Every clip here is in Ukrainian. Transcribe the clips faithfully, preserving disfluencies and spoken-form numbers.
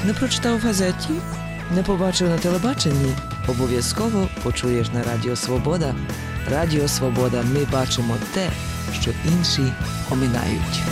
Не прочитав в газеті? Не побачив на телебаченні? Обов'язково почуєш на Радіо Свобода. Радіо Свобода. Ми бачимо те, що інші оминають.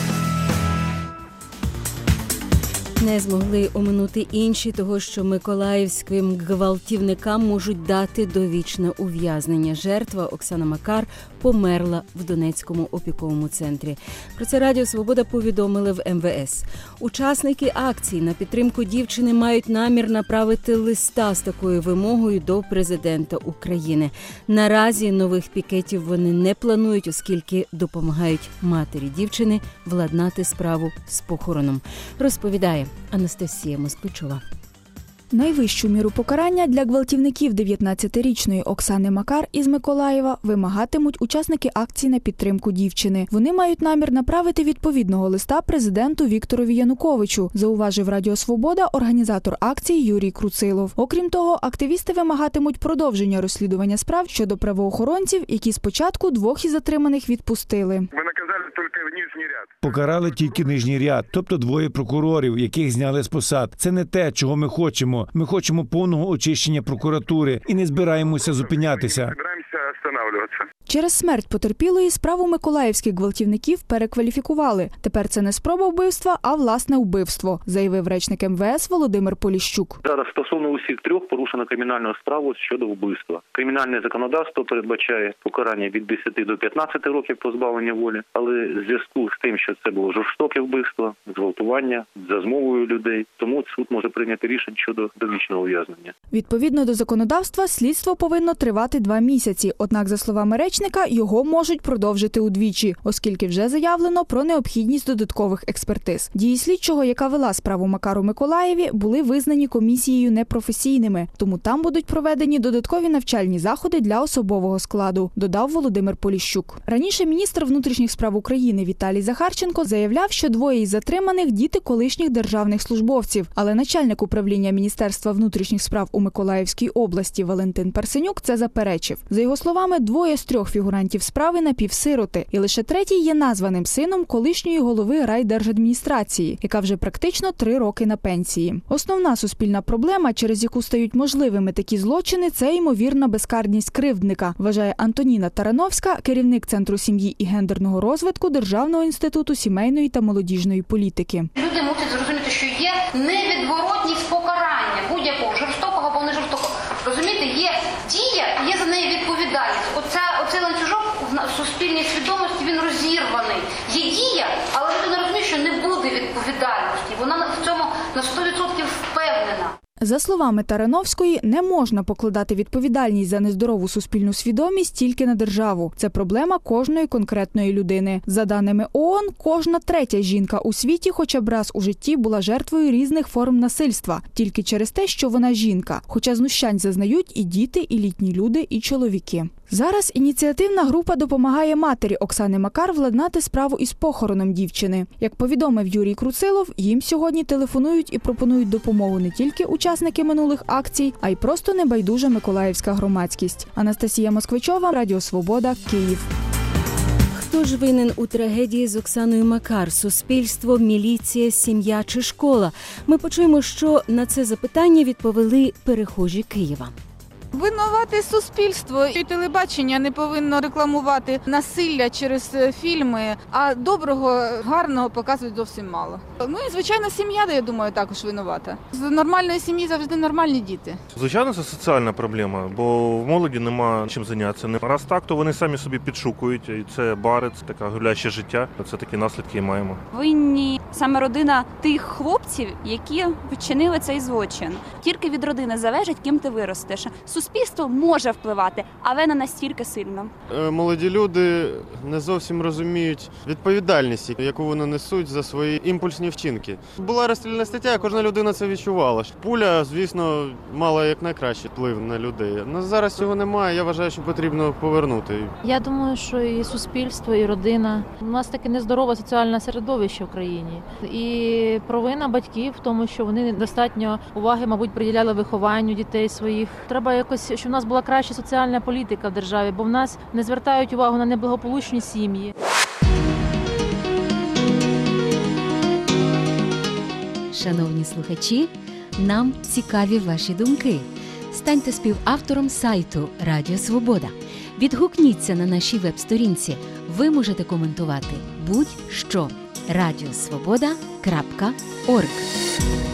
Не змогли оминути інші того, що миколаївським гвалтівникам можуть дати довічне ув'язнення. Жертва Оксана Макар померла в Донецькому опіковому центрі. Про це Радіо Свобода повідомили в ем ве ес. Учасники акції на підтримку дівчини мають намір направити листа з такою вимогою до президента України. Наразі нових пікетів вони не планують, оскільки допомагають матері дівчини владнати справу з похороном. Розповідає Анастасія Москвичова. Найвищу міру покарання для гвалтівників дев'ятнадцятирічної Оксани Макар із Миколаєва вимагатимуть учасники акції на підтримку дівчини. Вони мають намір направити відповідного листа президенту Вікторові Януковичу, зауважив Радіо Свобода організатор акції Юрій Круцилов. Окрім того, активісти вимагатимуть продовження розслідування справ щодо правоохоронців, які спочатку двох із затриманих відпустили. Ви наказали тільки нижній ряд. Покарали тільки нижній ряд, тобто двоє прокурорів, яких зняли з посад. Це не те, чого ми хочемо. Ми хочемо повного очищення прокуратури і не збираємося зупинятися. Збираємося останавливатися. Через смерть потерпілої справу миколаївських гвалтівників перекваліфікували. Тепер це не спроба вбивства, а власне вбивство, заявив речник ем ве ес Володимир Поліщук. Зараз стосовно усіх трьох порушено кримінальну справу щодо вбивства. Кримінальне законодавство передбачає покарання від десяти до п'ятнадцяти років позбавлення волі, але в зв'язку з тим, що це було жорстоке вбивство, зґвалтування за змовою людей, тому суд може прийняти рішення щодо довічного ув'язнення. Відповідно до законодавства, слідство повинно тривати два місяці. Однак, за словами речника, його можуть продовжити удвічі, оскільки вже заявлено про необхідність додаткових експертиз. Дії слідчого, яка вела справу Макару Миколаєві, були визнані комісією непрофесійними, тому там будуть проведені додаткові навчальні заходи для особового складу, додав Володимир Поліщук. Раніше міністр внутрішніх справ України Віталій Захарченко заявляв, що двоє із затриманих – діти колишніх державних службовців, але начальник управління Міністерства внутрішніх справ у Миколаївській області Валентин Парсенюк це заперечив. За його словами, двоє з трьох фігурантів справи напівсироти, і лише третій є названим сином колишньої голови райдержадміністрації, яка вже практично три роки на пенсії. Основна суспільна проблема, через яку стають можливими такі злочини, це ймовірна безкарність кривдника, вважає Антоніна Тарановська, керівник Центру сім'ї і гендерного розвитку Державного інституту сімейної та молодіжної політики. Люди мусять зрозуміти, що є невідворотність покарання будь-якого, жорстокого або не жорстокого. Розумієте, є дія, є за неї відповідальність. Оця, оцей ланцюжок в суспільній свідомості, він розірваний. Є дія, але людина розуміє, що не буде відповідальності. Вона в цьому на сто відсотків впевнена. За словами Тарановської, не можна покладати відповідальність за нездорову суспільну свідомість тільки на державу. Це проблема кожної конкретної людини. За даними ООН, кожна третя жінка у світі хоча б раз у житті була жертвою різних форм насильства, тільки через те, що вона жінка. Хоча знущань зазнають і діти, і літні люди, і чоловіки. Зараз ініціативна група допомагає матері Оксани Макар владнати справу із похороном дівчини. Як повідомив Юрій Круцилов, їм сьогодні телефонують і пропонують допомогу не тільки учасники минулих акцій, а й просто небайдужа миколаївська громадськість. Анастасія Москвичова, Радіо Свобода, Київ. Хто ж винен у трагедії з Оксаною Макар? Суспільство, міліція, сім'я чи школа? Ми почуємо, що на це запитання відповіли перехожі Києва. Винувате суспільство і телебачення не повинно рекламувати насилля через фільми, а доброго, гарного показують зовсім мало. Ну і, звичайно, сім'я, я думаю, також винувата. З нормальної сім'ї завжди нормальні діти. Звичайно, це соціальна проблема, бо в молоді нема чим зайнятися. Раз так, то вони самі собі підшукують, і це бари, це таке гуляще життя, це такі наслідки і маємо. Винні саме родина тих хлопців, які вчинили цей злочин. Тільки від родини залежить, ким ти виростеш. Суспільство може впливати, але не настільки сильно. Молоді люди не зовсім розуміють відповідальність, яку вони несуть за свої імпульсні вчинки. Була розстрільна стаття, кожна людина це відчувала. Пуля, звісно, мала якнайкращий вплив на людей. Но зараз цього немає, я вважаю, що потрібно повернути. Я думаю, що і суспільство, і родина. У нас таке нездорове соціальне середовище в країні. І провина батьків в тому, що вони недостатньо уваги, мабуть, приділяли вихованню дітей своїх. Треба якось, щоб в нас була краща соціальна політика в державі, бо в нас не звертають увагу на неблагополучні сім'ї. Шановні слухачі, Нам цікаві ваші думки. Станьте співавтором сайту Радіо Свобода. Відгукніться на нашій веб-сторінці. Ви можете коментувати будь-що. радіосвобода крапка орг